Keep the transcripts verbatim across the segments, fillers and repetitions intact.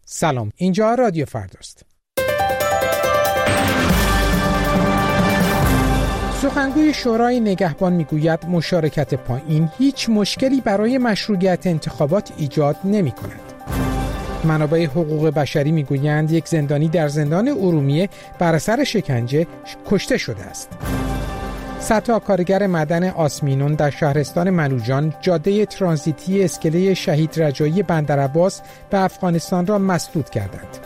سلام، اینجا رادیو فرداست. سخنگوی شورای نگهبان میگوید مشارکت پایین هیچ مشکلی برای مشروعیت انتخابات ایجاد نمی کند. منابع حقوق بشری میگویند یک زندانی در زندان ارومیه بر اثر شکنجه کشته شده است. صدها کارگر معدن آسمینون در شهرستان منوجان جاده ترانزیتی اسکله شهید رجایی بندرعباس به افغانستان را مسدود کردند.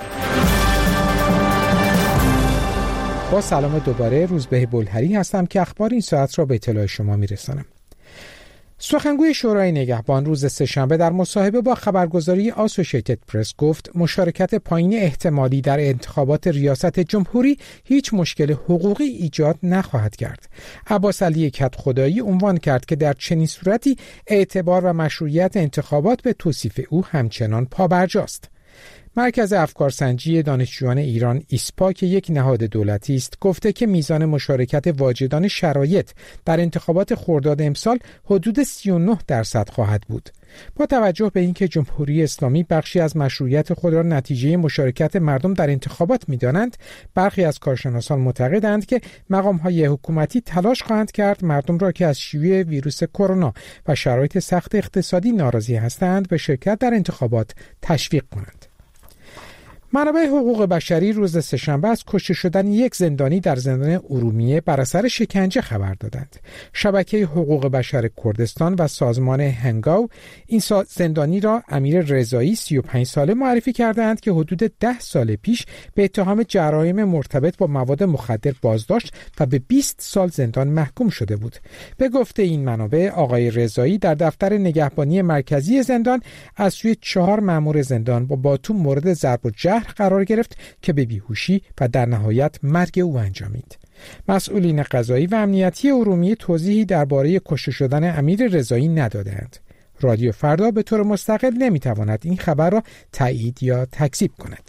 با سلام دوباره، روزبه بلهری هستم که اخبار این ساعت را به اطلاع شما میرسانم. سخنگوی شورای نگهبان روز سه‌شنبه در مصاحبه با خبرگزاری آسوشیتد پرس گفت مشارکت پایین احتمالی در انتخابات ریاست جمهوری هیچ مشکل حقوقی ایجاد نخواهد کرد. عباس علی کدخدایی عنوان کرد که در چنین صورتی اعتبار و مشروعیت انتخابات به توصیف او همچنان پابرجاست. مرکز افکارسنجی دانشجویان ایران ایسپا که یک نهاد دولتی است گفته که میزان مشارکت واجدان شرایط در انتخابات خرداد امسال حدود سی و نه درصد خواهد بود. با توجه به اینکه جمهوری اسلامی بخشی از مشروعیت خود را نتیجه مشارکت مردم در انتخابات می‌دانند، برخی از کارشناسان معتقدند که مقام‌های حکومتی تلاش خواهند کرد مردم را که از شیوع ویروس کرونا و شرایط سخت اقتصادی ناراضی هستند به شرکت در انتخابات تشویق کنند. منابع حقوق بشری روز سه‌شنبه از کشته شدن یک زندانی در زندان ارومیه بر اثر شکنجه خبر دادند. شبکه حقوق بشر کردستان و سازمان هنگاو این زندانی را امیر رضایی سی و پنج ساله معرفی کردند که حدود ده سال پیش به اتهام جرایم مرتبط با مواد مخدر بازداشت و به بیست سال زندان محکوم شده بود. به گفته این منابع، آقای رضایی در دفتر نگهبانی مرکزی زندان از سوی چهار مأمور زندان با باتوم مورد ضرب و جرح قرار گرفت که به بیهوشی و در نهایت مرگ او انجامید. مسئولین قضایی و امنیتی ارومیه توضیحی درباره کشته شدن امیر رضایی ندادند. رادیو فردا به طور مستقل نمیتواند این خبر را تایید یا تکذیب کند.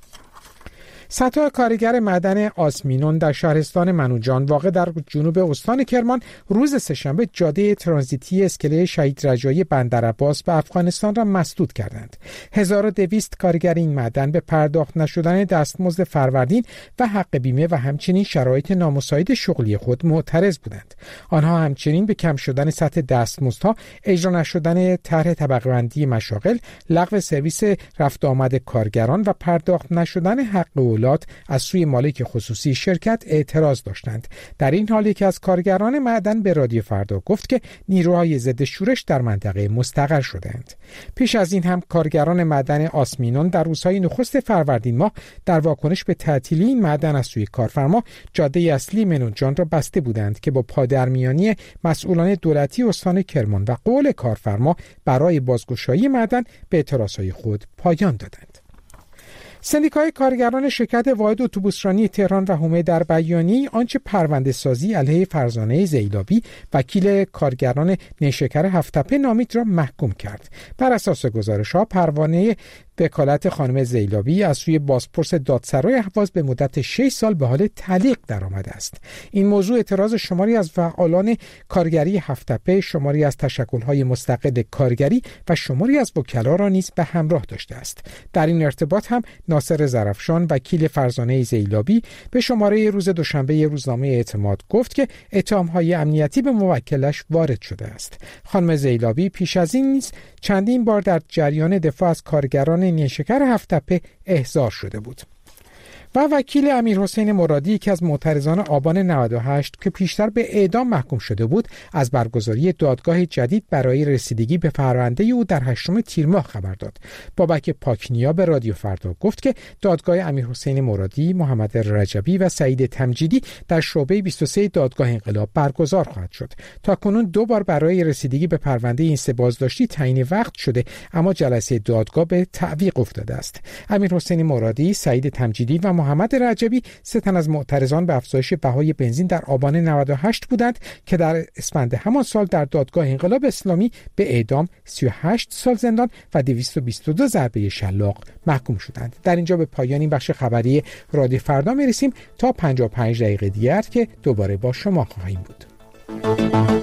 صدها کارگر معدن آسمینون در شهرستان منوجان واقع در جنوب استان کرمان روز سه‌شنبه جاده ترانزیتی اسکله شهید رجایی بندرعباس به افغانستان را مسدود کردند. هزار و دویست کارگر این معدن به پرداخت نشدن دستمزد فروردین و حق بیمه و همچنین شرایط نامساعد شغلی خود معترض بودند. آنها همچنین به کم شدن سطح دستمزدها، اجرا نشدن طرح طبقه بندی مشاغل، لغو سرویس رفت آمد کارگران و پرداخت نشدن حق از سوی مالک خصوصی شرکت اعتراض داشتند. در این حال یکی از کارگران معدن به رادیو فردا گفت که نیروهای ضد شورش در منطقه مستقر شدند. پیش از این هم کارگران معدن آسمینون در روزهای نخست فروردین ماه در واکنش به تعطیلی این معدن از سوی کارفرما جاده اصلی منوجان را بسته بودند که با پادرمیانی مسئولان دولتی استان کرمان و قول کارفرما برای بازگشایی معدن به اعتراضهای خود پایان دادند. سندیکای کارگران شرکت واحد اتوبوسرانی تهران و حومه در بیانیه آنچه پرونده سازی علیه فرزانه زیلابی وکیل کارگران نیشکر هفت‌تپه نامید را محکوم کرد. بر اساس گزارش‌ها پروانه وکالت خانم زیلابی از سوی بازپرس دادسرای اهواز به مدت شش سال به حال تعلیق درآمده است. این موضوع اعتراض شماری از فعالان کارگری هفت‌تپه، شماری از تشکل‌های مستقل کارگری و شماری از وکلا را نیز به همراه داشته است. در این ارتباط هم ناصر زرفشان وکیل فرزانه زیلابی به شماره روز دوشنبه روزنامه اعتماد گفت که اتهام‌های امنیتی به موکلش وارد شده است. خانم زیلابی پیش از این نیز چندین بار در جریان دفاع از کارگران نیشکر هفت‌تپه احضار شده بود. و وکیل امیرحسین مرادی که از معترضان آبان نود و هشت که پیشتر به اعدام محکوم شده بود از برگزاری دادگاه جدید برای رسیدگی به پرونده او در هشتم تیر ماه خبر داد. بابک پاکنیا به رادیو فردا گفت که دادگاه امیرحسین مرادی، محمد رجبی و سعید تمجیدی در شعبه بیست و سه دادگاه انقلاب برگزار خواهد شد. تاکنون دو بار برای رسیدگی به پرونده این سه بازداشتی تعیین وقت شده، اما جلسه دادگاه به تعویق افتاده است. امیرحسین مرادی، سعید تمجیدی و محمد رجبی سه تن از معترضان به افزایش بهای بنزین در آبان نود و هشت بودند که در اسفند همان سال در دادگاه انقلاب اسلامی به اعدام، سی و هشت سال زندان و دویست و بیست و دو ضربه شلاق محکوم شدند. در اینجا به پایان این بخش خبری رادیو فردا میرسیم تا پنجاه و پنج دقیقه دیگر که دوباره با شما خواهیم بود.